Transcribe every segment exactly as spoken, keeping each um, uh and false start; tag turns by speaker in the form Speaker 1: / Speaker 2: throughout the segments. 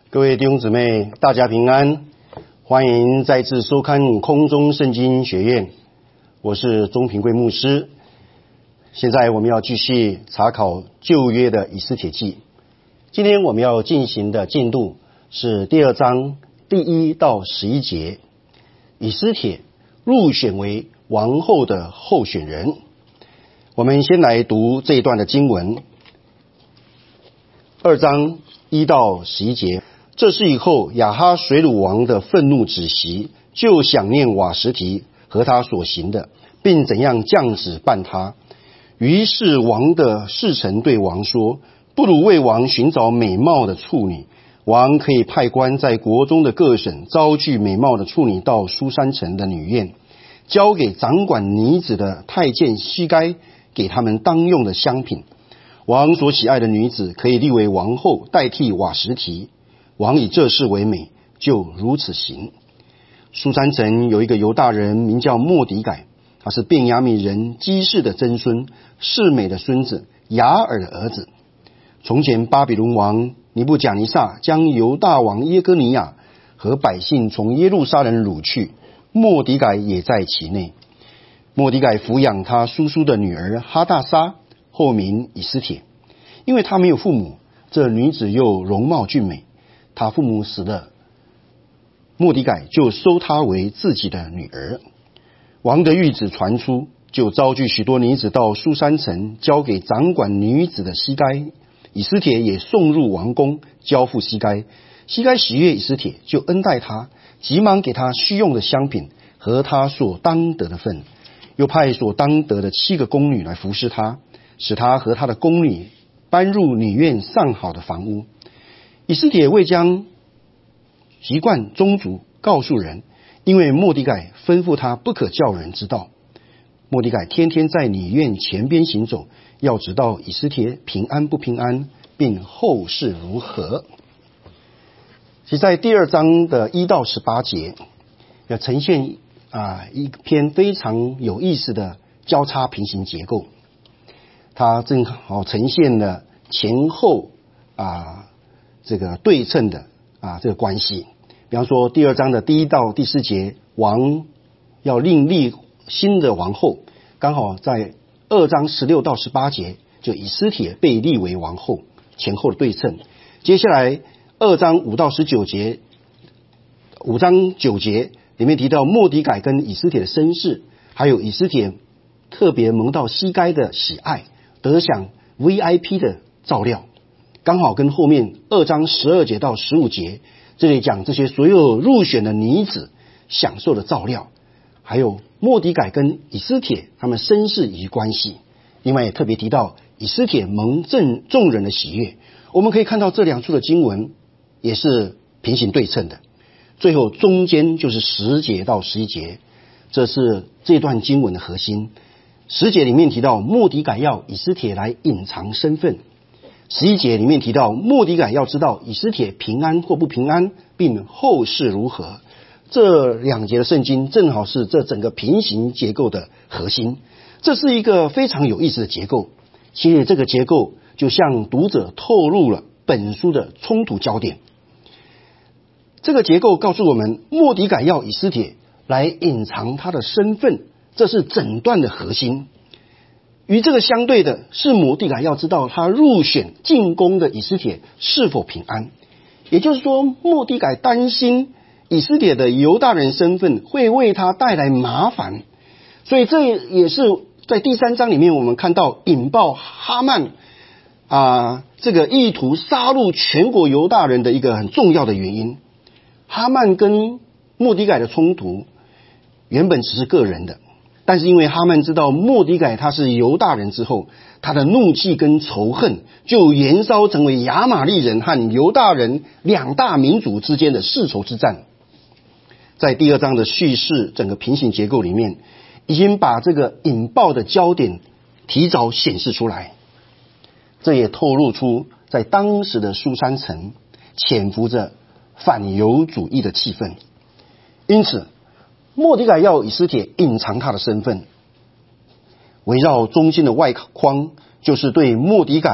Speaker 1: 各位弟兄姊妹，大家平安，欢迎再次收看空中圣经学院，我是钟平贵牧师。现在我们要继续查考旧约的以斯帖记，今天我们要进行的进度是第二章第一到十一节，以斯帖入选为王后的候选人。我们先来读这一段的经文，二章一到十一节。这事以后，亚哈水鲁王的愤怒止息，就想念瓦实提和他所行的，并怎样降旨办他。于是王的侍臣对王说，不如为王寻找美貌的处女，王可以派官在国中的各省招聚美貌的处女到书珊城的女院，交给掌管女子的太监西该，给他们当用的香品。王所喜爱的女子可以立为王后，代替瓦实提。王以这事为美，就如此行。书珊城有一个犹大人名叫末底改，他是便雅悯人基士的曾孙，示每的孙子，雅尔的儿子。从前巴比伦王尼布甲尼撒将犹大王耶哥尼亚和百姓从耶路撒冷掳去，末底改也在其内。末底改抚养他叔叔的女儿哈大沙，后名以斯帖。因为他没有父母，这女子又容貌俊美，他父母死了，末底改就收她为自己的女儿。王的谕旨传出，就召聚许多女子到书珊城，交给掌管女子的西该。以斯帖也送入王宫，交付西该。西该喜悦以斯帖，就恩待他，急忙给他需用的香品和他所当得的份，又派所当得的七个宫女来服侍他，使他和他的宫女搬入女院上好的房屋。以斯帖未将习惯宗族告诉人，因为末底改吩咐他不可叫人知道。末底改天天在女院前边行走，要知道以斯帖平安不平安，并后事如何。其实在第二章的一到十八节，要呈现啊一篇非常有意思的交叉平行结构，它正好呈现了前后啊这个对称的啊这个关系。比方说第二章的第一到第四节，王要另立新的王后，刚好在二章十六到十八节，就以斯帖被立为王后，前后的对称。接下来二章五到十九节，五章九节里面提到末底改跟以斯帖的身世，还有以斯帖特别蒙到西该的喜爱，得享 V I P 的照料，刚好跟后面二章十二节到十五节这里讲这些所有入选的女子享受的照料，还有末底改跟以斯帖他们身世以及关系。另外也特别提到以斯帖蒙正众人的喜悦。我们可以看到这两处的经文也是平行对称的。最后中间就是十节到十一节，这是这段经文的核心。十节里面提到末底改要以斯帖来隐藏身份，十一节里面提到末底改要知道以斯帖平安或不平安，并后事如何。这两节的圣经正好是这整个平行结构的核心。这是一个非常有意思的结构，其实这个结构就向读者透露了本书的冲突焦点。这个结构告诉我们，末底改要以斯帖来隐藏他的身份，这是整段的核心。与这个相对的是，末底改要知道他入选进宫的以斯帖是否平安。也就是说，末底改担心以斯帖的犹大人身份会为他带来麻烦，所以这也是在第三章里面我们看到引爆哈曼啊这个意图杀戮全国犹大人的一个很重要的原因。哈曼跟末底改的冲突原本只是个人的，但是因为哈曼知道末底改他是犹大人之后，他的怒气跟仇恨就延烧成为亚玛力人和犹大人两大民族之间的世仇之战。在第二章的叙事整个平行结构里面，已经把这个引爆的焦点提早显示出来。这也透露出在当时的书珊城潜伏着反犹主义的气氛。因此末底改要以斯帖隐藏他的身份，围绕中心的外框就是对末底改还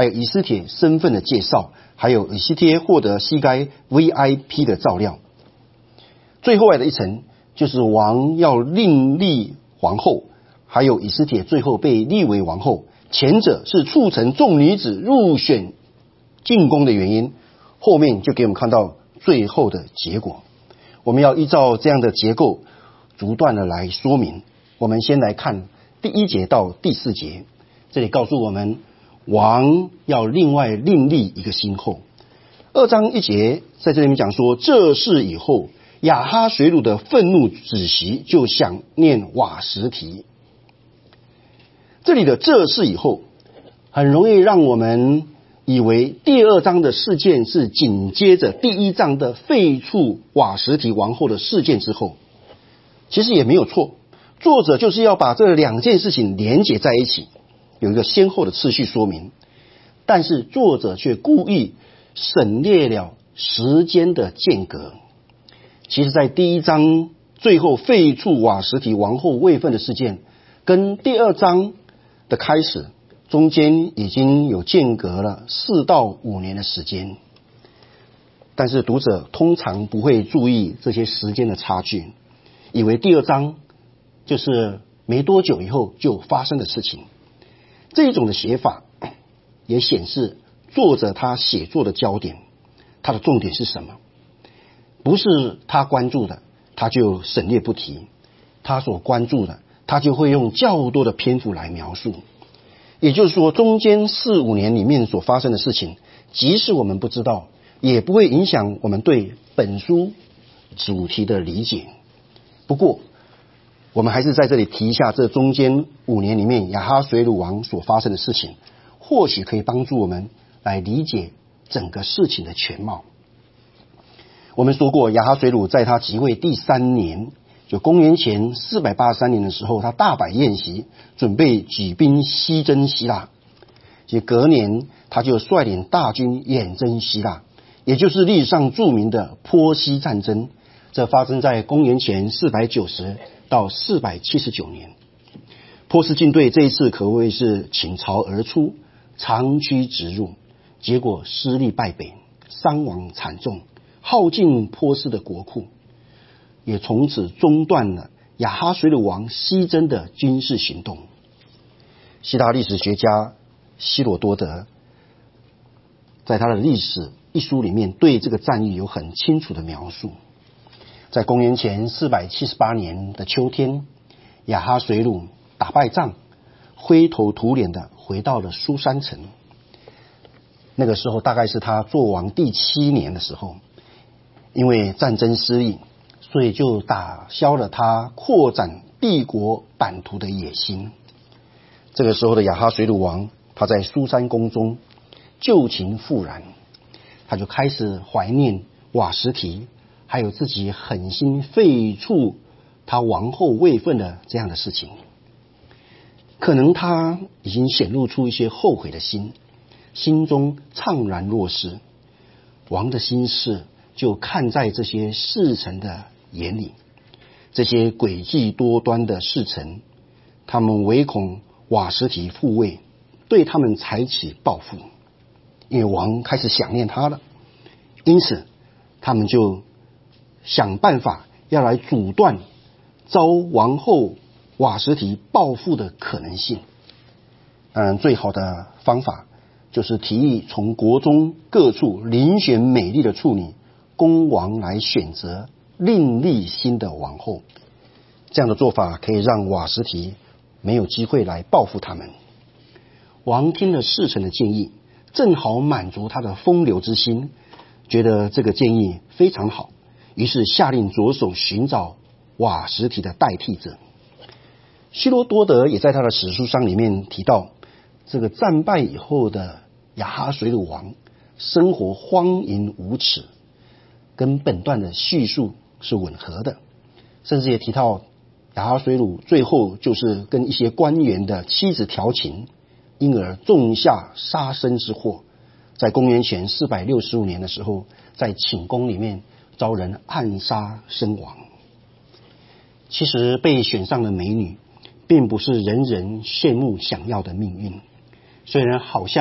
Speaker 1: 还有以斯帖身份的介绍，还有以斯帖获得西该 V I P 的照料。最后来的一层就是王要另立皇后，还有以斯帖最后被立为王后，前者是促成众女子入选进宫的原因，后面就给我们看到最后的结果。我们要依照这样的结构逐段的来说明。我们先来看第一节到第四节，这里告诉我们王要另外另立一个新后。二章一节在这里面讲说，这事以后亚哈随鲁的愤怒止息，就想念瓦实提。这里的这事以后很容易让我们以为第二章的事件是紧接着第一章的废黜瓦实提王后的事件之后，其实也没有错，作者就是要把这两件事情连结在一起，有一个先后的次序说明，但是作者却故意省略了时间的间隔。其实在第一章最后废黜瓦实提王后位分的事件，跟第二章的开始中间已经有间隔了四到五年的时间，但是读者通常不会注意这些时间的差距，以为第二章就是没多久以后就发生的事情。这一种的写法也显示作者他写作的焦点，他的重点是什么？不是他关注的他就省略不提，他所关注的他就会用较多的篇幅来描述。也就是说，中间四五年里面所发生的事情，即使我们不知道，也不会影响我们对本书主题的理解。不过我们还是在这里提一下这中间五年里面亚哈随鲁王所发生的事情，或许可以帮助我们来理解整个事情的全貌。我们说过，亚哈随鲁在他即位第三年，就公元前四百八十三年的时候，他大摆宴席，准备举兵西征希腊。其实隔年他就率领大军远征希腊，也就是历史上著名的波西战争。这发生在公元前四百九十到四百七十九年。波斯军队这一次可谓是倾巢而出，长驱直入，结果失利败北，伤亡惨重，耗尽波斯的国库，也从此中断了亚哈随鲁王西征的军事行动。希腊历史学家希罗多德在他的历史一书里面对这个战役有很清楚的描述。在公元前四百七十八年的秋天，亚哈随鲁打败仗，灰头土脸的回到了苏珊城。那个时候大概是他做王第七年的时候，因为战争失利，所以就打消了他扩展帝国版图的野心。这个时候的亚哈随鲁王，他在苏珊宫中旧情复燃，他就开始怀念瓦实提，还有自己狠心废黜他王后位分的这样的事情。可能他已经显露出一些后悔的心，心中怅然若失。王的心事就看在这些侍臣的眼里，这些诡计多端的侍臣，他们唯恐瓦实提复位，对他们采取报复。因为王开始想念他了，因此他们就想办法要来阻断遭王后瓦实提报复的可能性。当然最好的方法就是提议从国中各处遴选美丽的处女，供王来选择另立新的王后。这样的做法可以让瓦实提没有机会来报复他们。王听了侍臣的建议，正好满足他的风流之心，觉得这个建议非常好，于是下令着手寻找瓦实提的代替者。希罗多德也在他的史书上里面提到，这个战败以后的亚哈随鲁王生活荒淫无耻，跟本段的叙述是吻合的。甚至也提到亚哈随鲁最后就是跟一些官员的妻子调情，因而种下杀身之祸。在公元前四百六十五年的时候，在寝宫里面遭人暗杀身亡。其实被选上的美女并不是人人羡慕想要的命运，虽然好像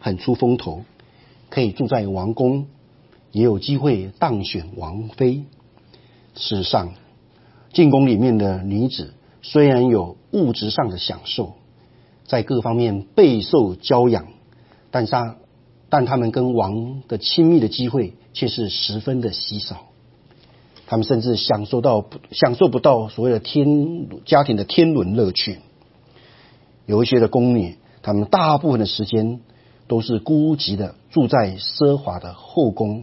Speaker 1: 很出风头，可以住在王宫，也有机会当选王妃。事实上，进宫里面的女子虽然有物质上的享受，在各方面备受娇养，但是但他们跟王的亲密的机会却是十分的稀少。他们甚至享受到享受不到所谓的天家庭的天伦乐趣。有一些的宫女，他们大部分的时间都是孤寂的住在奢华的后宫。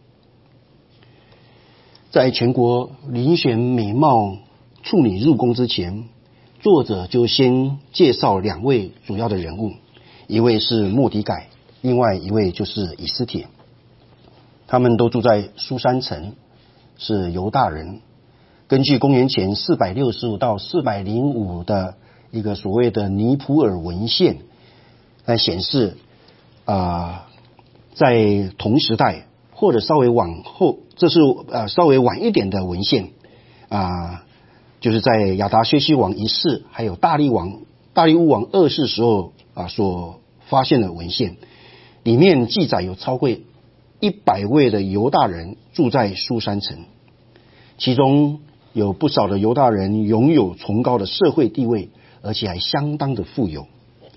Speaker 1: 在全国遴选美貌处女入宫之前，作者就先介绍两位主要的人物，一位是末底改，另外一位就是以斯帖。他们都住在书珊城，是犹大人。根据公元前四百六十五到四百零五的一个所谓的尼普尔文献来显示，啊、呃，在同时代或者稍微往后，这是呃稍微晚一点的文献啊、呃，就是在亚达薛西王一世还有大利王大利乌王二世时候啊、呃、所发现的文献，里面记载有超过一百位的犹大人住在书珊城，其中有不少的犹大人拥有崇高的社会地位，而且还相当的富有。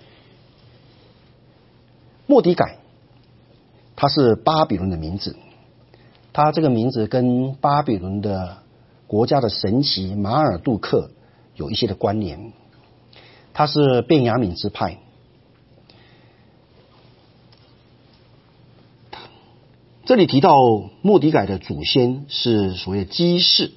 Speaker 1: 末底改，他是巴比伦的名字，他这个名字跟巴比伦的国家的神祇马尔杜克有一些的关联。他是便雅悯支派。这里提到末底改的祖先是所谓的基士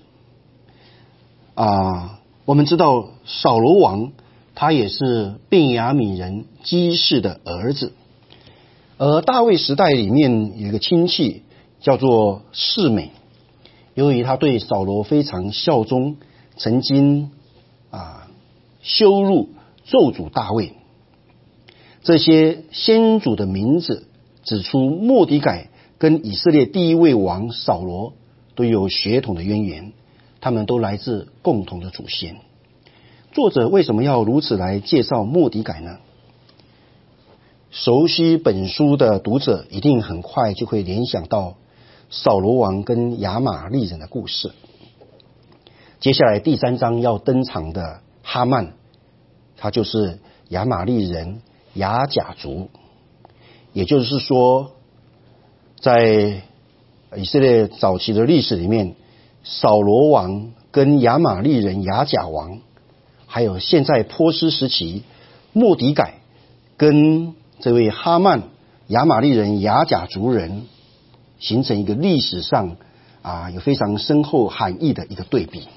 Speaker 1: 啊，我们知道扫罗王他也是便雅悯人基士的儿子，而大卫时代里面有一个亲戚叫做示每，由于他对扫罗非常效忠，曾经啊羞辱咒诅大卫。这些先祖的名字指出末底改跟以色列第一位王扫罗都有血统的渊源，他们都来自共同的祖先。作者为什么要如此来介绍末底改呢？熟悉本书的读者一定很快就会联想到扫罗王跟亚玛力人的故事。接下来第三章要登场的哈曼，他就是亚玛力人亚甲族。也就是说，在以色列早期的历史里面，扫罗王跟亚玛力人亚甲王，还有现在波斯时期末底改跟这位哈曼亚玛力人亚甲族人，形成一个历史上啊有非常深厚含义的一个对比。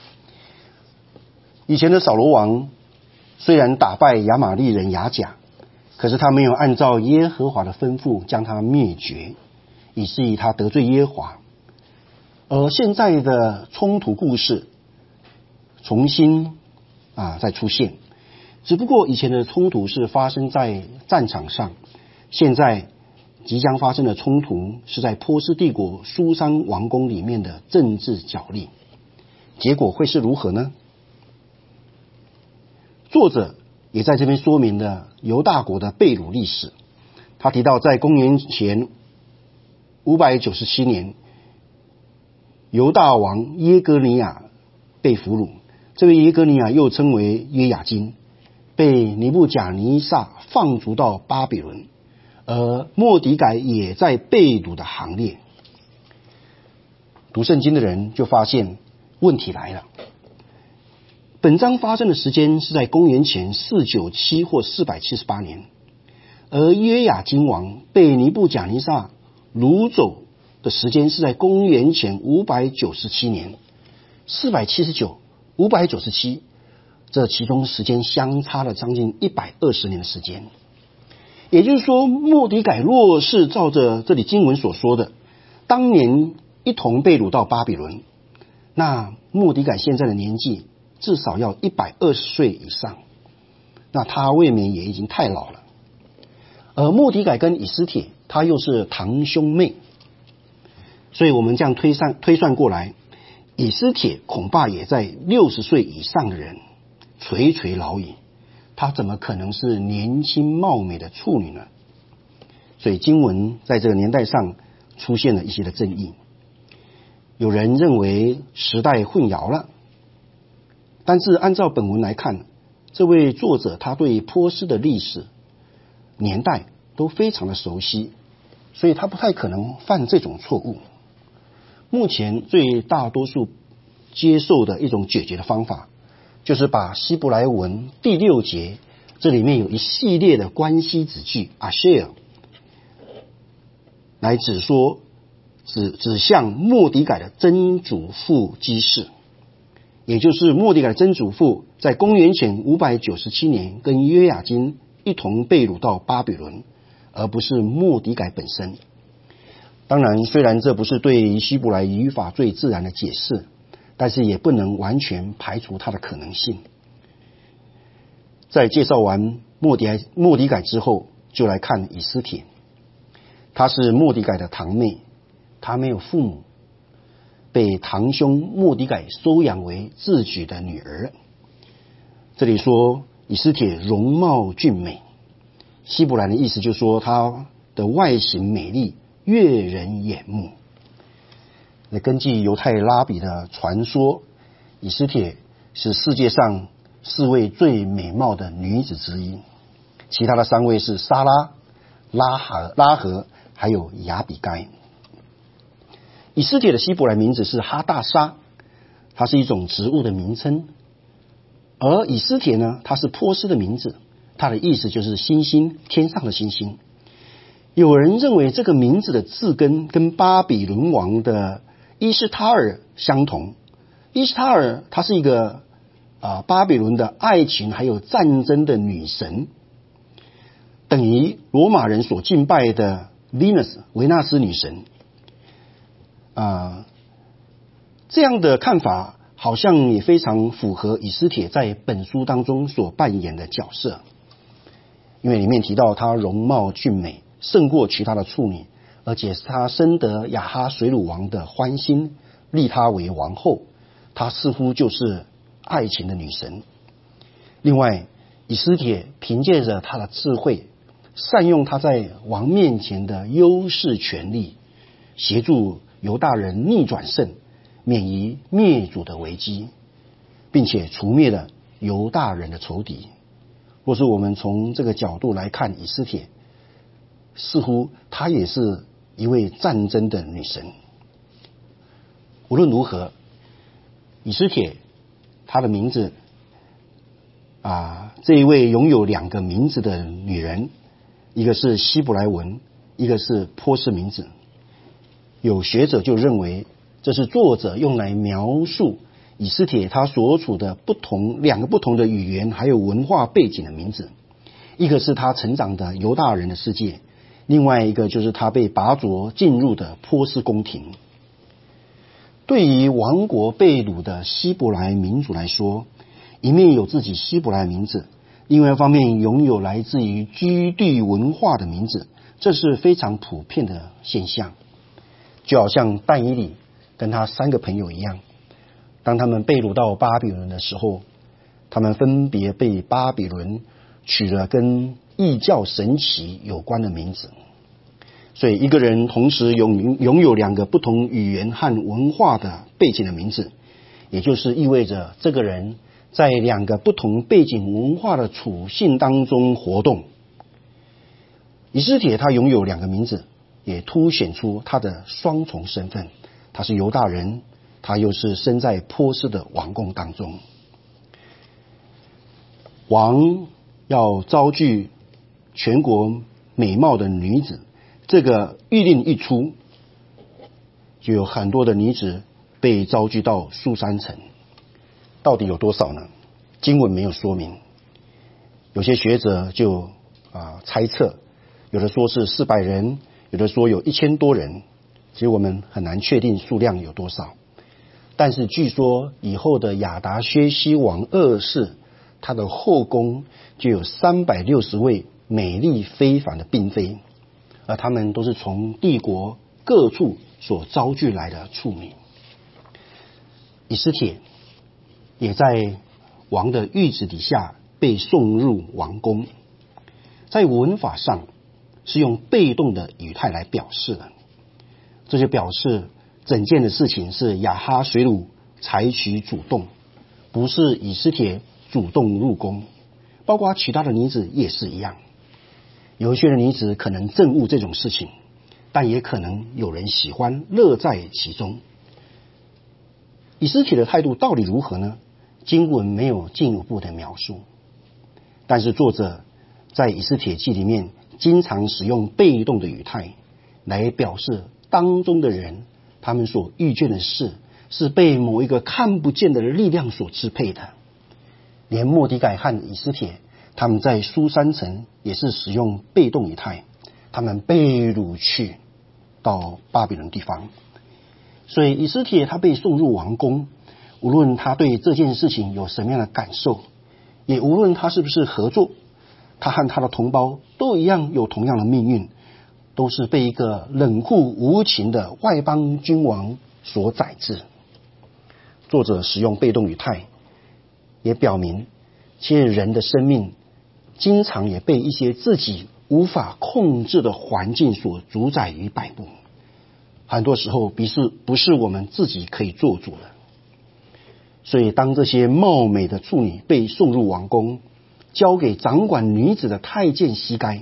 Speaker 1: 以前的扫罗王虽然打败亚玛力人亚甲，可是他没有按照耶和华的吩咐将他灭绝，以至于他得罪耶和华。而现在的冲突故事重新啊再出现，只不过以前的冲突是发生在战场上，现在即将发生的冲突是在波斯帝国书珊王宫里面的政治角力，结果会是如何呢？作者也在这边说明了犹大国的被掳历史。他提到在公元前五百九十七年，犹大王耶哥尼亚被俘虏，这位耶哥尼亚又称为约雅斤，被尼布甲尼撒放逐到巴比伦，而末底改也在被掳的行列。读圣经的人就发现问题来了。本章发生的时间是在公元前四九七或四百七十八年，而约雅斤王被尼布甲尼撒掳走的时间是在公元前五百九十七年。四百七十九、五百九十七，这其中时间相差了将近一百二十年的时间。也就是说，末底改若是照着这里经文所说的，当年一同被掳到巴比伦，那末底改现在的年纪至少要一百二十岁以上，那他未免也已经太老了。而末底改跟以斯帖他又是堂兄妹，所以我们这样推算推算过来，以斯帖恐怕也在六十岁以上的人，垂垂老矣，他怎么可能是年轻貌美的处女呢？ 所以经文在这个年代上出现了一些的争议。有人认为时代混淆了，但是按照本文来看，这位作者他对波斯的历史年代都非常的熟悉，所以他不太可能犯这种错误。目前最大多数接受的一种解决的方法，就是把希伯来文第六节这里面有一系列的关系子句 asher 来指说指指向末底改的曾祖父基士，也就是末底改的曾祖父在公元前五百九十七年跟约雅斤一同被掳到巴比伦，而不是末底改本身。当然，虽然这不是对希伯来语法最自然的解释，但是也不能完全排除它的可能性。在介绍完末底改末底改之后，就来看以斯帖。她是末底改的堂妹，她没有父母，被堂兄末底改收养为自己的女儿。这里说以斯帖容貌俊美，希伯来的意思就是说她的外形美丽，悦人眼目。那根据犹太拉比的传说，以斯帖是世界上四位最美貌的女子之一，其他的三位是撒拉、拉合、拉合还有亚比该。以斯帖的希伯来名字是哈大沙，它是一种植物的名称。而以斯帖呢，它是波斯的名字，它的意思就是星星，天上的星星。有人认为这个名字的字根跟巴比伦王的伊斯塔尔相同。伊斯塔尔她是一个啊巴比伦的爱情还有战争的女神，等于罗马人所敬拜的 Venus 维纳斯女神。啊，这样的看法好像也非常符合以斯帖在本书当中所扮演的角色，因为里面提到她容貌俊美，胜过其他的处女，而且她深得亚哈水鲁王的欢心，立她为王后，她似乎就是爱情的女神。另外，以斯帖凭借着她的智慧，善用她在王面前的优势权力，协助犹大人逆转胜，免于灭族的危机，并且除灭了犹大人的仇敌。若是我们从这个角度来看以斯帖，似乎她也是一位战争的女神。无论如何，以斯帖她的名字啊，这一位拥有两个名字的女人，一个是希伯来文，一个是波斯名字。有学者就认为，这是作者用来描述以斯帖他所处的不同两个不同的语言还有文化背景的名字，一个是他成长的犹大人的世界，另外一个就是他被拔擢进入的波斯宫廷。对于亡国被掳的希伯来民族来说，一面有自己希伯来名字，另外一方面拥有来自于居地文化的名字，这是非常普遍的现象。就好像但以理跟他三个朋友一样，当他们被掳到巴比伦的时候，他们分别被巴比伦取了跟异教神奇有关的名字。所以一个人同时拥拥有两个不同语言和文化的背景的名字，也就是意味着这个人在两个不同背景文化的处境当中活动。以斯帖他拥有两个名字，也凸显出他的双重身份，他是犹大人，他又是身在波斯的王宫当中。王要招聚全国美貌的女子，这个谕令一出，就有很多的女子被招聚到苏珊城。到底有多少呢？经文没有说明，有些学者就啊猜测，有的说是四百人，有的说有一千多人，其实我们很难确定数量有多少。但是据说以后的亚达薛西王二世，他的后宫就有三百六十位美丽非凡的嫔妃，而他们都是从帝国各处所招聚来的处女。以斯帖也在王的谕旨底下被送入王宫。在文法上， 是用被动的语态来表示的，这就表示整件的事情是亚哈水鲁采取主动，不是以斯帖主动入宫，包括其他的女子也是一样。有一些的女子可能憎恶这种事情，但也可能有人喜欢，乐在其中。以斯帖的态度到底如何呢？经文没有进一步的描述，但是作者在以斯帖记里面经常使用被动的语态来表示当中的人，他们所遇见的事是被某一个看不见的力量所支配的。连末底改和以斯帖他们在书珊城也是使用被动语态，他们被掳去到巴比伦地方。所以以斯帖他被送入王宫，无论他对这件事情有什么样的感受，也无论他是不是合作，他和他的同胞都一样有同样的命运，都是被一个冷酷无情的外邦君王所宰制。作者使用被动语态，也表明其实人的生命经常也被一些自己无法控制的环境所主宰与摆布，很多时候不是不是我们自己可以做主的。所以当这些貌美的处女被送入王宫，交给掌管女子的太监西该，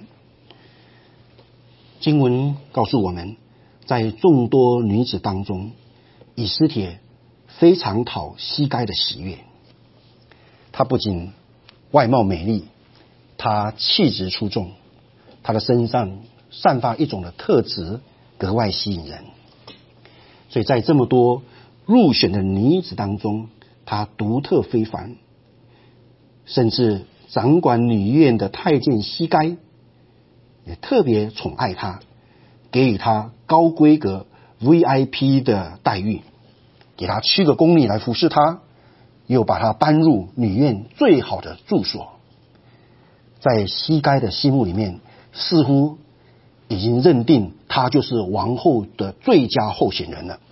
Speaker 1: 经文告诉我们，在众多女子当中，以斯帖非常讨西该的喜悦。她不仅外貌美丽，她气质出众，她的身上散发一种的特质格外吸引人。所以在这么多入选的女子当中，她独特非凡，甚至掌管女院的太监西该也特别宠爱她，给予她高规格 V I P 的待遇，给她七个宫女来服侍她，又把她搬入女院最好的住所。在西该的心目里面，似乎已经认定她就是王后的最佳候选人了。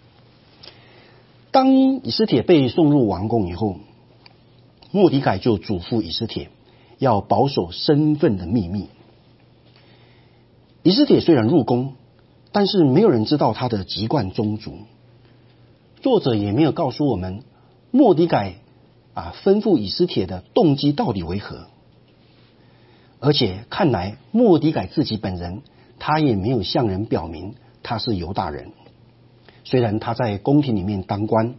Speaker 1: 当以斯帖被送入王宫以后，末底改就嘱咐以斯帖要保守身份的秘密。以斯帖虽然入宫，但是没有人知道他的籍贯宗族。作者也没有告诉我们末底改啊吩咐以斯帖的动机到底为何。而且看来末底改自己本人他也没有向人表明他是犹大人。虽然他在宫廷里面当官，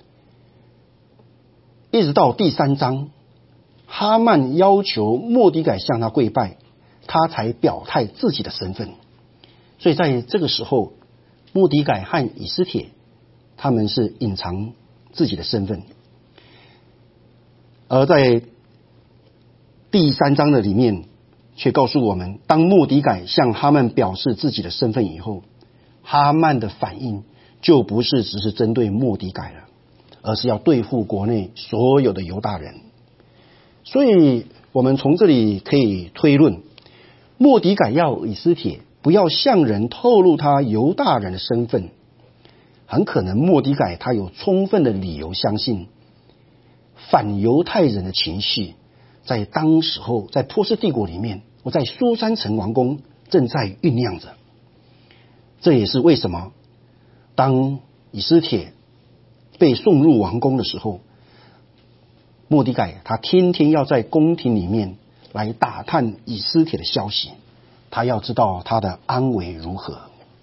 Speaker 1: 一直到第三章，哈曼要求末底改向他跪拜，他才表态自己的身份。所以在这个时候，末底改和以斯帖他们是隐藏自己的身份。而在第三章的里面却告诉我们，当末底改向哈曼表示自己的身份以后，哈曼的反应就不是只是针对末底改了，而是要对付国内所有的犹大人。所以我们从这里可以推论，末底改要以斯帖不要向人透露他犹大人的身份，很可能末底改他有充分的理由相信反犹太人的情绪在当时候在波斯帝国里面，我在书珊城王宫正在酝酿着。这也是为什么当以斯帖被送入王宫的时候，末底改他天天要在宫廷里面来打探以斯帖的消息，他要知道他的安危如何。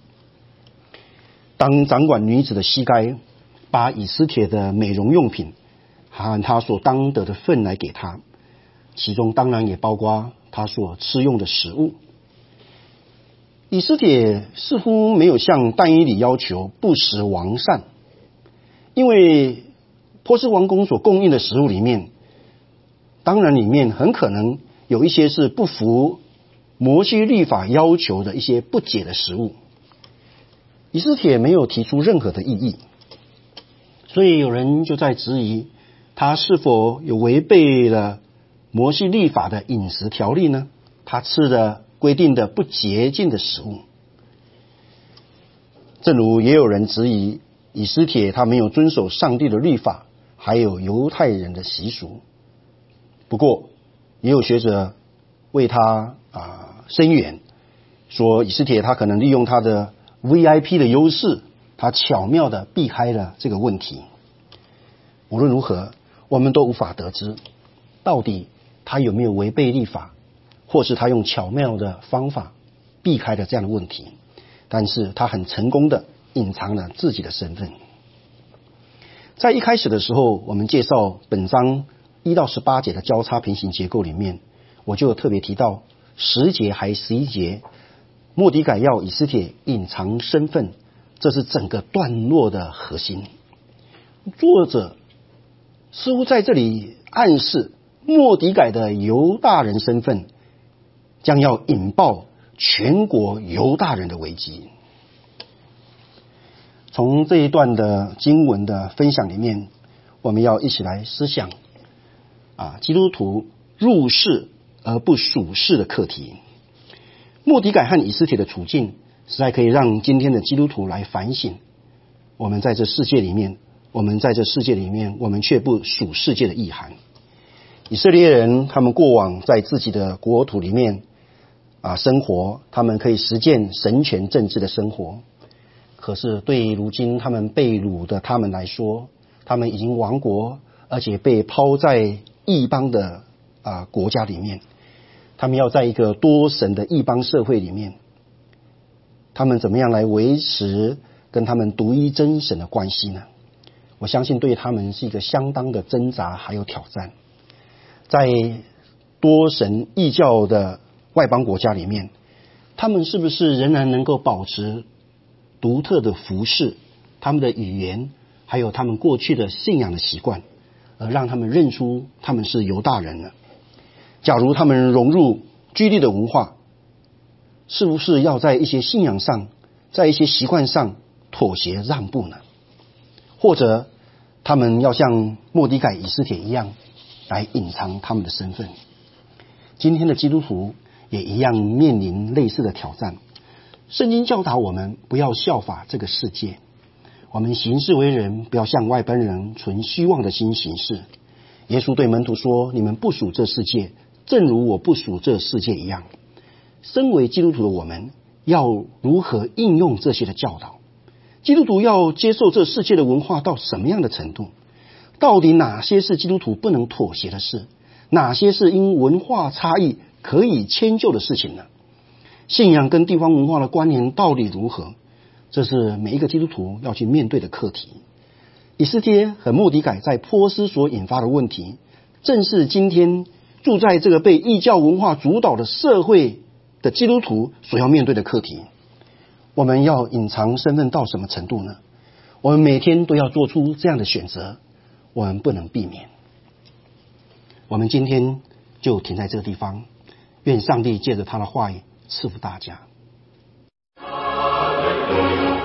Speaker 1: 当掌管女子的西该把以斯帖的美容用品和他所当得的份来给他，其中当然也包括他所吃用的食物。以斯帖似乎没有向但以理要求不食王膳，因为波斯王宫所供应的食物里面，当然里面很可能有一些是不符摩西律法要求的一些不洁的食物。以斯帖没有提出任何的异议，所以有人就在质疑他是否有违背了摩西律法的饮食条例呢？他吃的规定的不洁净的食物。正如也有人质疑以斯帖他没有遵守上帝的律法，还有犹太人的习俗。不过也有学者为他啊声援， 说以斯帖他可能利用他的 V I P 的优势，他巧妙地避开了这个问题。无论如何，我们都无法得知到底他有没有违背律法，或是他用巧妙的方法避开了这样的问题。但是他很成功地隐藏了自己的身份。在一开始的时候，我们介绍本章一到十八节的交叉平行结构里面，我就特别提到十节还十一节，末底改要以斯帖隐藏身份，这是整个段落的核心。作者似乎在这里暗示末底改的犹大人身份将要引爆全国犹大人的危机。从这一段的经文的分享里面，我们要一起来思想啊，基督徒入世而不属世的课题。末底改和以斯帖的处境实在可以让今天的基督徒来反省，我们在这世界里面我们在这世界里面我们却不属世界的意涵。以色列人他们过往在自己的国土里面啊生活，他们可以实践神权政治的生活。可是对如今他们被掳的他们来说，他们已经亡国，而且被抛在异邦的啊国家里面，他们要在一个多神的异邦社会里面，他们怎么样来维持跟他们独一真神的关系呢？我相信对他们是一个相当的挣扎还有挑战。在多神异教的外邦国家里面，他们是不是仍然能够保持独特的服饰，他们的语言，还有他们过去的信仰的习惯，而让他们认出他们是犹大人呢？假如他们融入居利的文化，是不是要在一些信仰上，在一些习惯上妥协让步呢？或者他们要像末底改以斯帖一样来隐藏他们的身份？今天的基督徒也一样面临类似的挑战。圣经教导我们不要效法这个世界，我们行事为人不要像外邦人存虚妄的心行事。耶稣对门徒说，你们不属这世界，正如我不属这世界一样。身为基督徒的我们要如何应用这些的教导？基督徒要接受这世界的文化到什么样的程度？到底哪些是基督徒不能妥协的事？哪些是因文化差异可以迁就的事情呢？信仰跟地方文化的关联到底如何？这是每一个基督徒要去面对的课题。以斯帖和末底改在波斯所引发的问题，正是今天住在这个被异教文化主导的社会的基督徒所要面对的课题。我们要隐藏身份到什么程度呢？我们每天都要做出这样的选择，我们不能避免。我们今天就停在这个地方，愿上帝借着他的话语赐福大家。